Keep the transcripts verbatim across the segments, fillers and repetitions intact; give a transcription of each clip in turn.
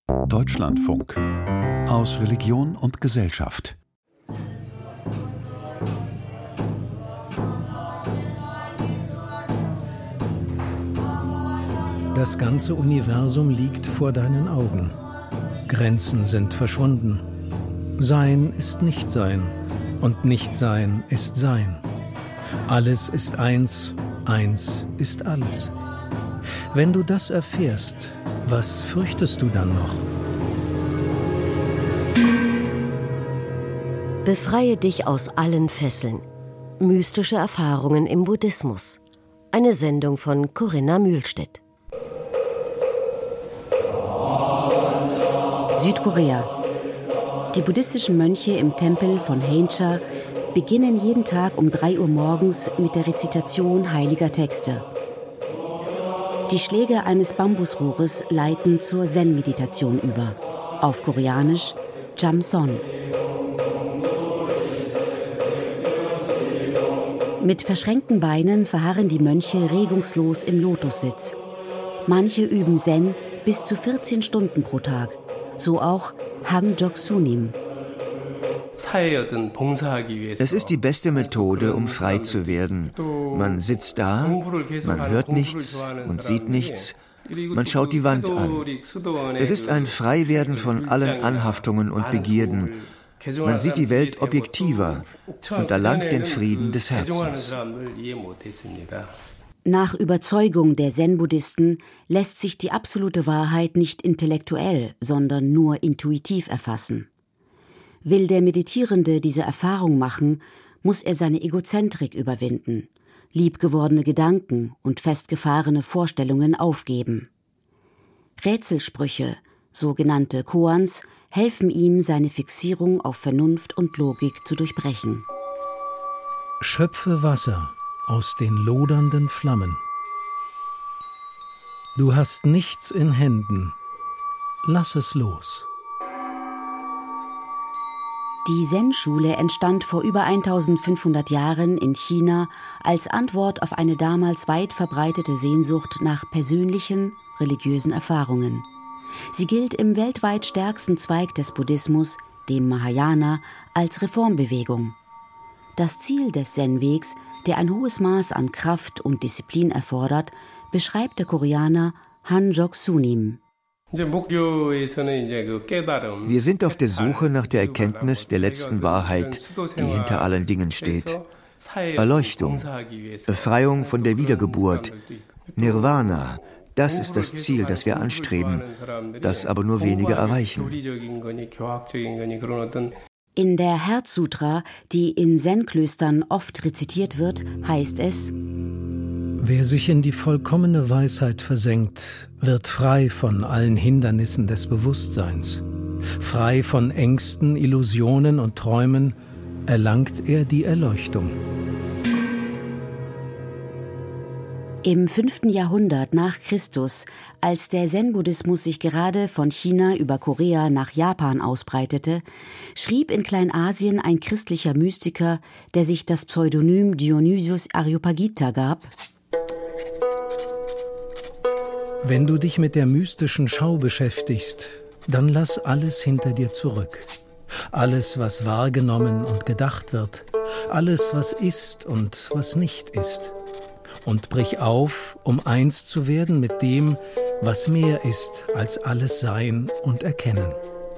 Deutschlandfunk. Aus Religion und Gesellschaft. Das ganze Universum liegt vor deinen Augen. Grenzen sind verschwunden. Sein ist Nichtsein und Nichtsein ist Sein. Alles ist eins, eins ist alles. Wenn du das erfährst, was fürchtest du dann noch? Befreie dich aus allen Fesseln. Mystische Erfahrungen im Buddhismus. Eine Sendung von Corinna Mühlstedt. Südkorea. Die buddhistischen Mönche im Tempel von Haeuncha beginnen jeden Tag um drei Uhr morgens mit der Rezitation heiliger Texte. Die Schläge eines Bambusrohres leiten zur Zen-Meditation über. Auf Koreanisch Jamson. Mit verschränkten Beinen verharren die Mönche regungslos im Lotussitz. Manche üben Zen bis zu vierzehn Stunden pro Tag. So auch Hangjok Sunim. Es ist die beste Methode, um frei zu werden. Man sitzt da, man hört nichts und sieht nichts, man schaut die Wand an. Es ist ein Freiwerden von allen Anhaftungen und Begierden. Man sieht die Welt objektiver und erlangt den Frieden des Herzens. Nach Überzeugung der Zen-Buddhisten lässt sich die absolute Wahrheit nicht intellektuell, sondern nur intuitiv erfassen. Will der Meditierende diese Erfahrung machen, muss er seine Egozentrik überwinden, liebgewordene Gedanken und festgefahrene Vorstellungen aufgeben. Rätselsprüche, sogenannte Koans, helfen ihm, seine Fixierung auf Vernunft und Logik zu durchbrechen. Schöpfe Wasser aus den lodernden Flammen. Du hast nichts in Händen. Lass es los. Die Zen-Schule entstand vor über eintausendfünfhundert Jahren in China als Antwort auf eine damals weit verbreitete Sehnsucht nach persönlichen, religiösen Erfahrungen. Sie gilt im weltweit stärksten Zweig des Buddhismus, dem Mahayana, als Reformbewegung. Das Ziel des Zen-Wegs, der ein hohes Maß an Kraft und Disziplin erfordert, beschreibt der Koreaner Hangjok Sunim. Wir sind auf der Suche nach der Erkenntnis der letzten Wahrheit, die hinter allen Dingen steht. Erleuchtung, Befreiung von der Wiedergeburt, Nirvana, das ist das Ziel, das wir anstreben, das aber nur wenige erreichen. In der Herzsutra, die in Zen-Klöstern oft rezitiert wird, heißt es: Wer sich in die vollkommene Weisheit versenkt, wird frei von allen Hindernissen des Bewusstseins. Frei von Ängsten, Illusionen und Träumen erlangt er die Erleuchtung. Im fünften Jahrhundert nach Christus, als der Zen-Buddhismus sich gerade von China über Korea nach Japan ausbreitete, schrieb in Kleinasien ein christlicher Mystiker, der sich das Pseudonym Dionysius Areopagita gab: Wenn du dich mit der mystischen Schau beschäftigst, dann lass alles hinter dir zurück. Alles, was wahrgenommen und gedacht wird, alles, was ist und was nicht ist. Und brich auf, um eins zu werden mit dem, was mehr ist als alles Sein und Erkennen.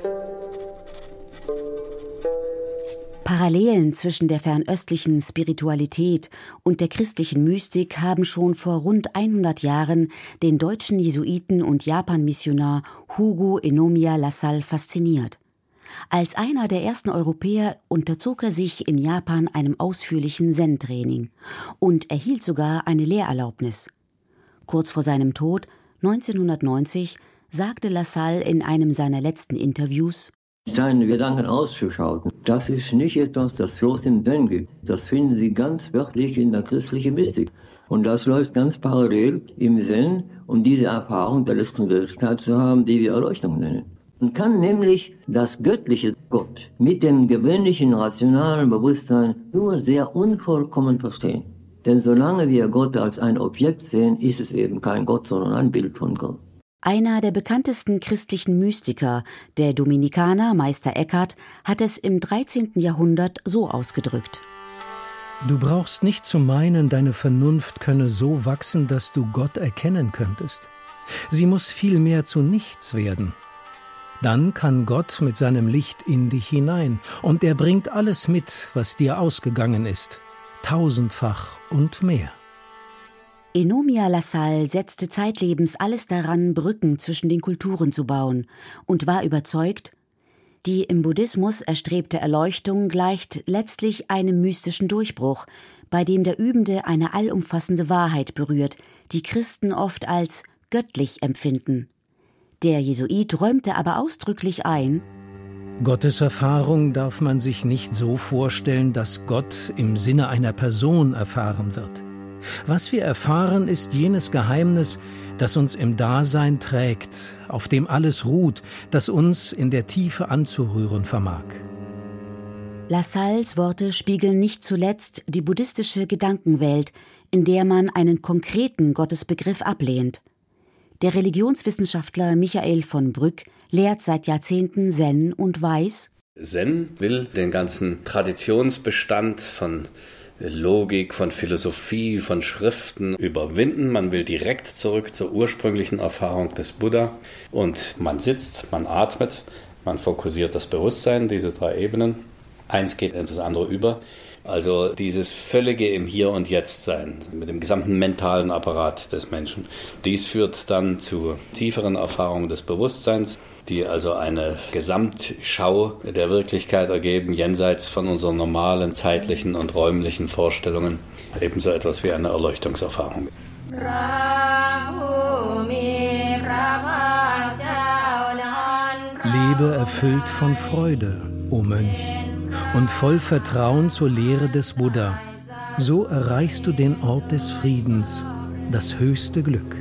Parallelen zwischen der fernöstlichen Spiritualität und der christlichen Mystik haben schon vor rund hundert Jahren den deutschen Jesuiten und Japan-Missionar Hugo Enomiya Lassalle fasziniert. Als einer der ersten Europäer unterzog er sich in Japan einem ausführlichen Zen-Training und erhielt sogar eine Lehrerlaubnis. Kurz vor seinem Tod, neunzehnhundertneunzig, sagte Lassalle in einem seiner letzten Interviews: Seine Gedanken auszuschalten, das ist nicht etwas, das bloß im Zen gibt. Das finden Sie ganz wörtlich in der christlichen Mystik. Und das läuft ganz parallel im Zen, um diese Erfahrung der letzten Wirklichkeit zu haben, die wir Erleuchtung nennen. Man kann nämlich das göttliche Gott mit dem gewöhnlichen rationalen Bewusstsein nur sehr unvollkommen verstehen. Denn solange wir Gott als ein Objekt sehen, ist es eben kein Gott, sondern ein Bild von Gott. Einer der bekanntesten christlichen Mystiker, der Dominikaner Meister Eckhart, hat es im dreizehnten Jahrhundert so ausgedrückt: Du brauchst nicht zu meinen, deine Vernunft könne so wachsen, dass du Gott erkennen könntest. Sie muss vielmehr zu nichts werden. Dann kann Gott mit seinem Licht in dich hinein, und er bringt alles mit, was dir ausgegangen ist, tausendfach und mehr. Eunomia Lassalle setzte zeitlebens alles daran, Brücken zwischen den Kulturen zu bauen, und war überzeugt, die im Buddhismus erstrebte Erleuchtung gleicht letztlich einem mystischen Durchbruch, bei dem der Übende eine allumfassende Wahrheit berührt, die Christen oft als göttlich empfinden. Der Jesuit räumte aber ausdrücklich ein: Gottes Erfahrung darf man sich nicht so vorstellen, dass Gott im Sinne einer Person erfahren wird. Was wir erfahren, ist jenes Geheimnis, das uns im Dasein trägt, auf dem alles ruht, das uns in der Tiefe anzurühren vermag. Lassalles Worte spiegeln nicht zuletzt die buddhistische Gedankenwelt, in der man einen konkreten Gottesbegriff ablehnt. Der Religionswissenschaftler Michael von Brück lehrt seit Jahrzehnten Zen und weiß: Zen will den ganzen Traditionsbestand von Logik, von Philosophie, von Schriften überwinden. Man will direkt zurück zur ursprünglichen Erfahrung des Buddha. Und man sitzt, man atmet, man fokussiert das Bewusstsein, diese drei Ebenen. Eins geht ins andere über. Also dieses völlige im Hier und Jetzt sein, mit dem gesamten mentalen Apparat des Menschen. Dies führt dann zu tieferen Erfahrungen des Bewusstseins, die also eine Gesamtschau der Wirklichkeit ergeben, jenseits von unseren normalen zeitlichen und räumlichen Vorstellungen. Ebenso etwas wie eine Erleuchtungserfahrung. Lebe erfüllt von Freude, o Mönch, und voll Vertrauen zur Lehre des Buddha. So erreichst du den Ort des Friedens, das höchste Glück.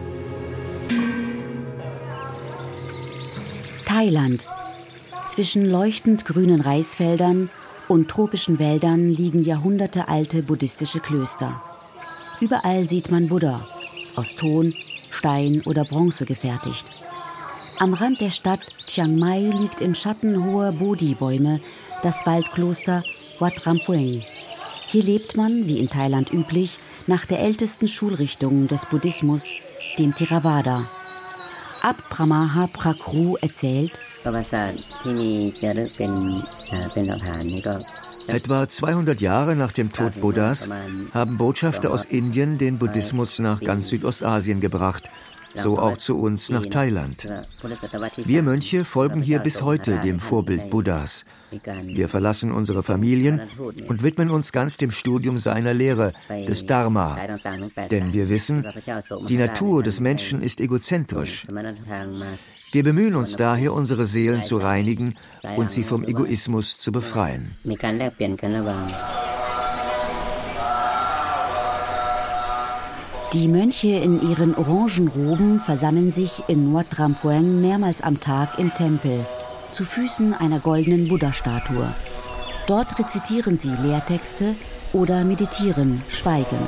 Thailand. Zwischen leuchtend grünen Reisfeldern und tropischen Wäldern liegen jahrhundertealte buddhistische Klöster. Überall sieht man Buddha, aus Ton, Stein oder Bronze gefertigt. Am Rand der Stadt Chiang Mai liegt im Schatten hoher Bodhi-Bäume das Waldkloster Wat Rampueng. Hier lebt man, wie in Thailand üblich, nach der ältesten Schulrichtung des Buddhismus, dem Theravada. Abt Pramaha Prakru erzählt: Etwa zweihundert Jahre nach dem Tod Buddhas haben Botschafter aus Indien den Buddhismus nach ganz Südostasien gebracht, so auch zu uns nach Thailand. Wir Mönche folgen hier bis heute dem Vorbild Buddhas. Wir verlassen unsere Familien und widmen uns ganz dem Studium seiner Lehre, des Dharma. Denn wir wissen, die Natur des Menschen ist egozentrisch. Wir bemühen uns daher, unsere Seelen zu reinigen und sie vom Egoismus zu befreien. Die Mönche in ihren Orangenroben versammeln sich in Wat Rampueng mehrmals am Tag im Tempel, zu Füßen einer goldenen Buddha-Statue. Dort rezitieren sie Lehrtexte oder meditieren schweigend.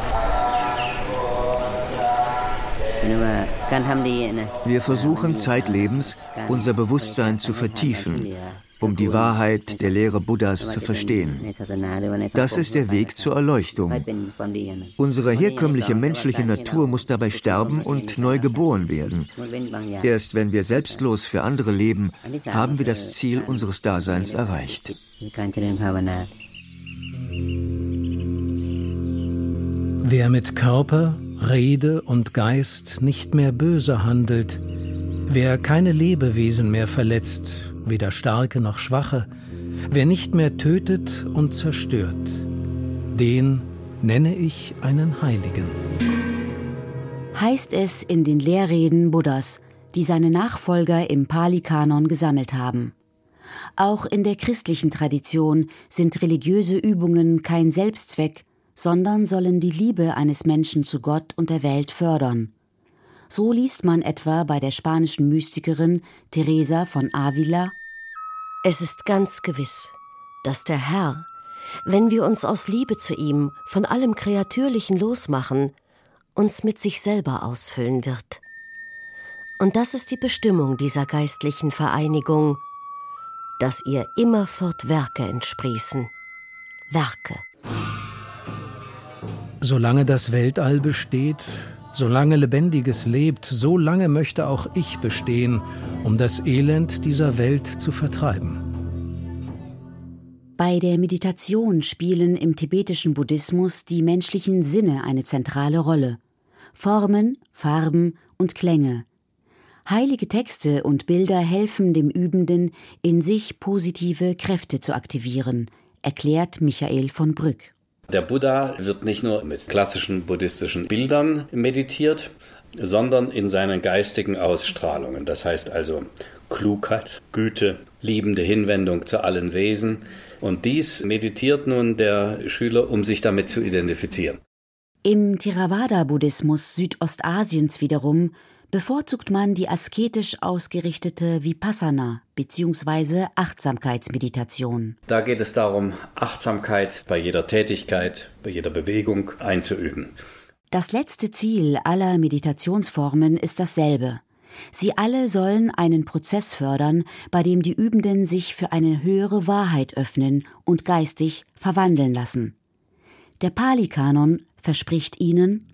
Wir versuchen zeitlebens, unser Bewusstsein zu vertiefen, um die Wahrheit der Lehre Buddhas zu verstehen. Das ist der Weg zur Erleuchtung. Unsere herkömmliche menschliche Natur muss dabei sterben und neu geboren werden. Erst wenn wir selbstlos für andere leben, haben wir das Ziel unseres Daseins erreicht. Wer mit Körper, Rede und Geist nicht mehr böse handelt, wer keine Lebewesen mehr verletzt, weder Starke noch Schwache, wer nicht mehr tötet und zerstört, den nenne ich einen Heiligen. Heißt es in den Lehrreden Buddhas, die seine Nachfolger im Pali-Kanon gesammelt haben. Auch in der christlichen Tradition sind religiöse Übungen kein Selbstzweck, sondern sollen die Liebe eines Menschen zu Gott und der Welt fördern. So liest man etwa bei der spanischen Mystikerin Teresa von Avila: Es ist ganz gewiss, dass der Herr, wenn wir uns aus Liebe zu ihm von allem Kreatürlichen losmachen, uns mit sich selber ausfüllen wird. Und das ist die Bestimmung dieser geistlichen Vereinigung, dass ihr immerfort Werke entsprießen. Werke. Solange das Weltall besteht, solange Lebendiges lebt, so lange möchte auch ich bestehen, um das Elend dieser Welt zu vertreiben. Bei der Meditation spielen im tibetischen Buddhismus die menschlichen Sinne eine zentrale Rolle. Formen, Farben und Klänge. Heilige Texte und Bilder helfen dem Übenden, in sich positive Kräfte zu aktivieren, erklärt Michael von Brück. Der Buddha wird nicht nur mit klassischen buddhistischen Bildern meditiert, sondern in seinen geistigen Ausstrahlungen. Das heißt also Klugheit, Güte, liebende Hinwendung zu allen Wesen. Und dies meditiert nun der Schüler, um sich damit zu identifizieren. Im Theravada-Buddhismus Südostasiens wiederum bevorzugt man die asketisch ausgerichtete Vipassana bzw. Achtsamkeitsmeditation. Da geht es darum, Achtsamkeit bei jeder Tätigkeit, bei jeder Bewegung einzuüben. Das letzte Ziel aller Meditationsformen ist dasselbe. Sie alle sollen einen Prozess fördern, bei dem die Übenden sich für eine höhere Wahrheit öffnen und geistig verwandeln lassen. Der Pali-Kanon verspricht ihnen: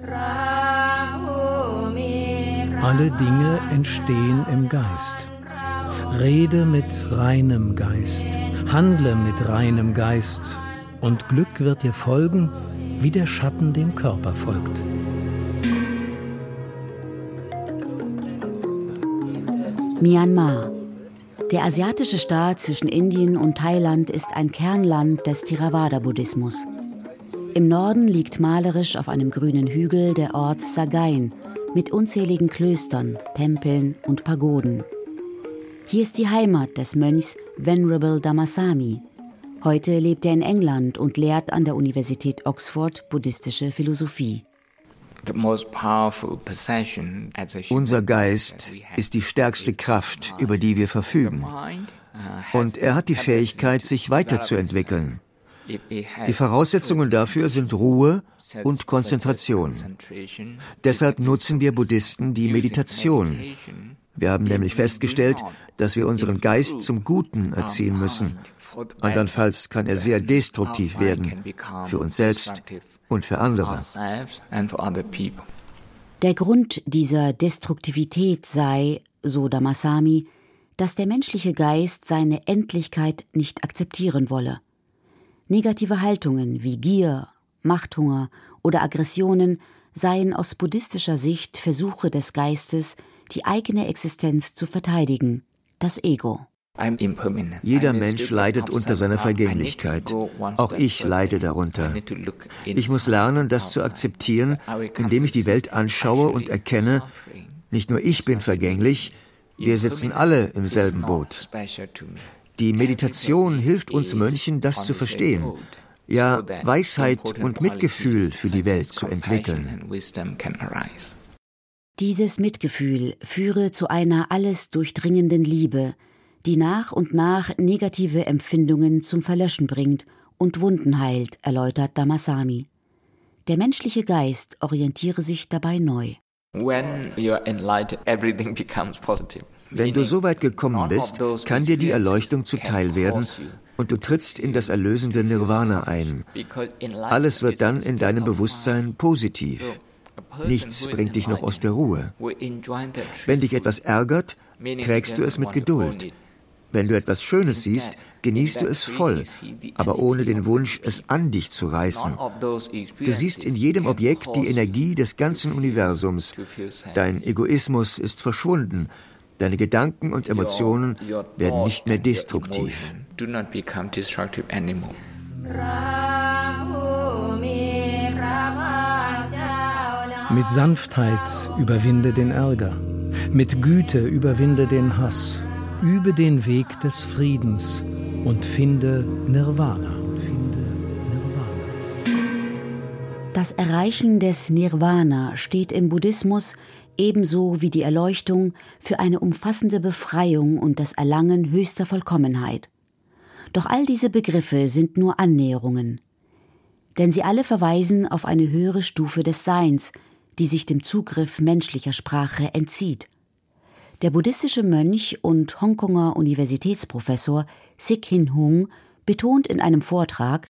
Alle Dinge entstehen im Geist. Rede mit reinem Geist, handle mit reinem Geist, und Glück wird dir folgen, wie der Schatten dem Körper folgt. Myanmar. Der asiatische Staat zwischen Indien und Thailand ist ein Kernland des Theravada-Buddhismus. Im Norden liegt malerisch auf einem grünen Hügel der Ort Sagaing mit unzähligen Klöstern, Tempeln und Pagoden. Hier ist die Heimat des Mönchs Venerable Dhammasami. Heute lebt er in England und lehrt an der Universität Oxford buddhistische Philosophie. Unser Geist ist die stärkste Kraft, über die wir verfügen. Und er hat die Fähigkeit, sich weiterzuentwickeln. Die Voraussetzungen dafür sind Ruhe und Konzentration. Deshalb nutzen wir Buddhisten die Meditation. Wir haben nämlich festgestellt, dass wir unseren Geist zum Guten erziehen müssen. Andernfalls kann er sehr destruktiv werden, für uns selbst und für andere. Der Grund dieser Destruktivität sei, so Dhammasami, dass der menschliche Geist seine Endlichkeit nicht akzeptieren wolle. Negative Haltungen wie Gier, Machthunger oder Aggressionen seien aus buddhistischer Sicht Versuche des Geistes, die eigene Existenz zu verteidigen, das Ego. Jeder Mensch leidet unter seiner Vergänglichkeit. Auch ich leide darunter. Ich muss lernen, das zu akzeptieren, indem ich die Welt anschaue und erkenne, nicht nur ich bin vergänglich, wir sitzen alle im selben Boot. Die Meditation hilft uns Mönchen, das zu verstehen, ja, Weisheit und Mitgefühl für die Welt zu entwickeln. Dieses Mitgefühl führe zu einer alles durchdringenden Liebe, die nach und nach negative Empfindungen zum Verlöschen bringt und Wunden heilt, erläutert Dhammasami. Der menschliche Geist orientiere sich dabei neu. Wenn du so weit gekommen bist, kann dir die Erleuchtung zuteil werden und du trittst in das erlösende Nirvana ein. Alles wird dann in deinem Bewusstsein positiv. Nichts bringt dich noch aus der Ruhe. Wenn dich etwas ärgert, trägst du es mit Geduld. Wenn du etwas Schönes siehst, genießt du es voll, aber ohne den Wunsch, es an dich zu reißen. Du siehst in jedem Objekt die Energie des ganzen Universums. Dein Egoismus ist verschwunden. Deine Gedanken und Emotionen werden nicht mehr destruktiv. Mit Sanftheit überwinde den Ärger, mit Güte überwinde den Hass. Übe den Weg des Friedens und finde Nirvana. Finde Nirvana. Das Erreichen des Nirvana steht im Buddhismus ebenso wie die Erleuchtung für eine umfassende Befreiung und das Erlangen höchster Vollkommenheit. Doch all diese Begriffe sind nur Annäherungen. Denn sie alle verweisen auf eine höhere Stufe des Seins, die sich dem Zugriff menschlicher Sprache entzieht. Der buddhistische Mönch und Hongkonger Universitätsprofessor Sik-Hin Hung betont in einem Vortrag: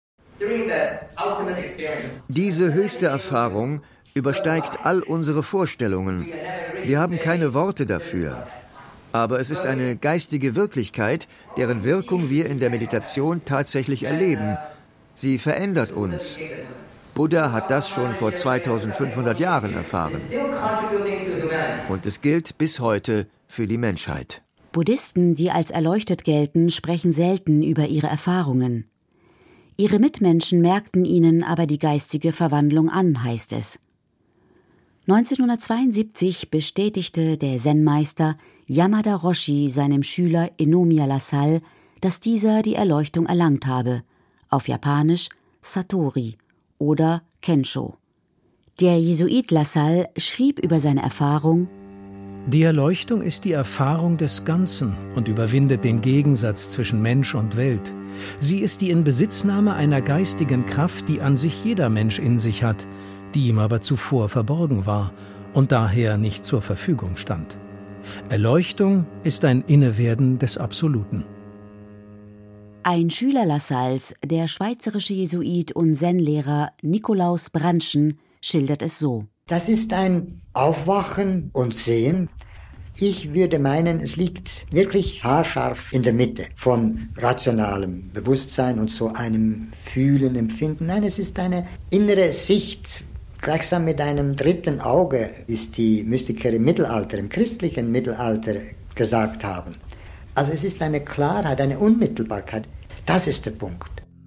Diese höchste Erfahrung übersteigt all unsere Vorstellungen. Wir haben keine Worte dafür. Aber es ist eine geistige Wirklichkeit, deren Wirkung wir in der Meditation tatsächlich erleben. Sie verändert uns. Buddha hat das schon vor zweitausendfünfhundert Jahren erfahren. Und es gilt bis heute für die Menschheit. Buddhisten, die als erleuchtet gelten, sprechen selten über ihre Erfahrungen. Ihre Mitmenschen merkten ihnen aber die geistige Verwandlung an, heißt es. neunzehnhundertzweiundsiebzig bestätigte der Zen-Meister Yamada Roshi seinem Schüler Enomiya Lassalle, dass dieser die Erleuchtung erlangt habe, auf Japanisch Satori oder Kensho. Der Jesuit Lassalle schrieb über seine Erfahrung: Die Erleuchtung ist die Erfahrung des Ganzen und überwindet den Gegensatz zwischen Mensch und Welt. Sie ist die Inbesitznahme einer geistigen Kraft, die an sich jeder Mensch in sich hat, die ihm aber zuvor verborgen war und daher nicht zur Verfügung stand. Erleuchtung ist ein Innewerden des Absoluten. Ein Schüler Lassalles, der schweizerische Jesuit und Zen-Lehrer Nikolaus Brandschen, schildert es so: Das ist ein Aufwachen und Sehen. Ich würde meinen, es liegt wirklich haarscharf in der Mitte von rationalem Bewusstsein und so einem Fühlen, Empfinden. Nein, es ist eine innere Sicht, gleichsam mit einem dritten Auge, wie es die Mystiker im Mittelalter, im christlichen Mittelalter gesagt haben. Also es ist eine Klarheit, eine Unmittelbarkeit. Das ist der Punkt.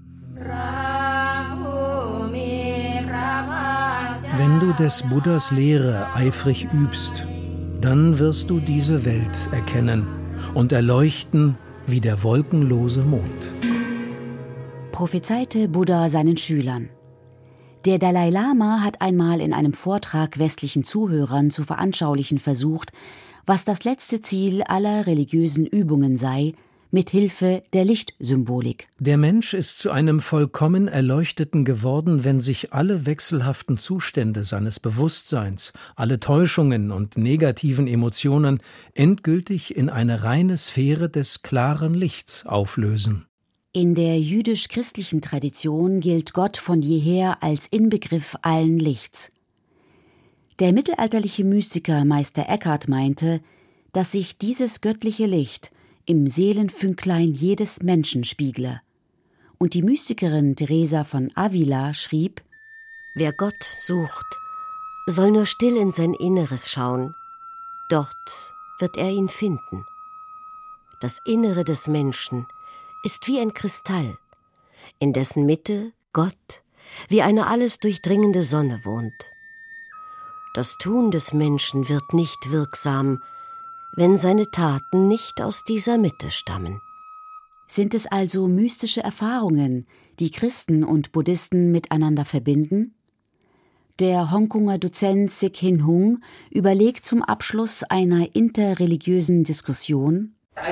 Wenn du des Buddhas Lehre eifrig übst, dann wirst du diese Welt erkennen und erleuchten wie der wolkenlose Mond. Prophezeite Buddha seinen Schülern. Der Dalai Lama hat einmal in einem Vortrag westlichen Zuhörern zu veranschaulichen versucht, was das letzte Ziel aller religiösen Übungen sei, mit Hilfe der Lichtsymbolik. Der Mensch ist zu einem vollkommen Erleuchteten geworden, wenn sich alle wechselhaften Zustände seines Bewusstseins, alle Täuschungen und negativen Emotionen endgültig in eine reine Sphäre des klaren Lichts auflösen. In der jüdisch-christlichen Tradition gilt Gott von jeher als Inbegriff allen Lichts. Der mittelalterliche Mystiker Meister Eckhart meinte, dass sich dieses göttliche Licht im Seelenfünklein jedes Menschen spiegle. Und die Mystikerin Teresa von Avila schrieb: Wer Gott sucht, soll nur still in sein Inneres schauen. Dort wird er ihn finden. Das Innere des Menschen ist wie ein Kristall, in dessen Mitte Gott wie eine alles durchdringende Sonne wohnt. Das Tun des Menschen wird nicht wirksam, wenn seine Taten nicht aus dieser Mitte stammen. Sind es also mystische Erfahrungen, die Christen und Buddhisten miteinander verbinden? Der Hongkonger Dozent Sik-Hin Hung überlegt zum Abschluss einer interreligiösen Diskussion: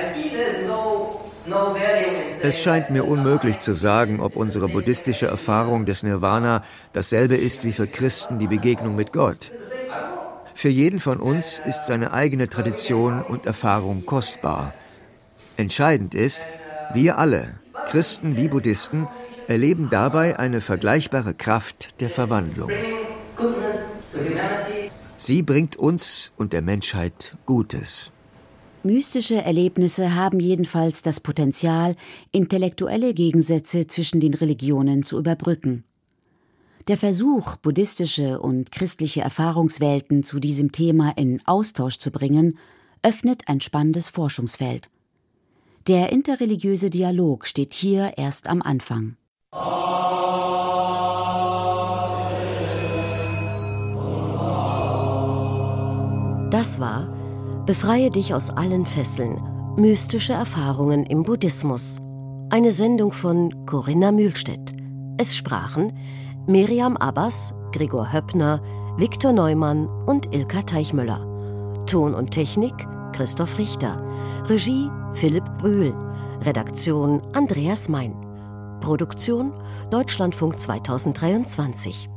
Es scheint mir unmöglich zu sagen, ob unsere buddhistische Erfahrung des Nirvana dasselbe ist wie für Christen die Begegnung mit Gott. Für jeden von uns ist seine eigene Tradition und Erfahrung kostbar. Entscheidend ist, wir alle, Christen wie Buddhisten, erleben dabei eine vergleichbare Kraft der Verwandlung. Sie bringt uns und der Menschheit Gutes. Mystische Erlebnisse haben jedenfalls das Potenzial, intellektuelle Gegensätze zwischen den Religionen zu überbrücken. Der Versuch, buddhistische und christliche Erfahrungswelten zu diesem Thema in Austausch zu bringen, öffnet ein spannendes Forschungsfeld. Der interreligiöse Dialog steht hier erst am Anfang. Das war Befreie dich aus allen Fesseln. Mystische Erfahrungen im Buddhismus. Eine Sendung von Corinna Mühlstedt. Es sprachen Miriam Abbas, Gregor Höppner, Viktor Neumann und Ilka Teichmüller. Ton und Technik Christoph Richter. Regie Philipp Brühl. Redaktion Andreas Mein. Produktion Deutschlandfunk zweitausenddreiundzwanzig.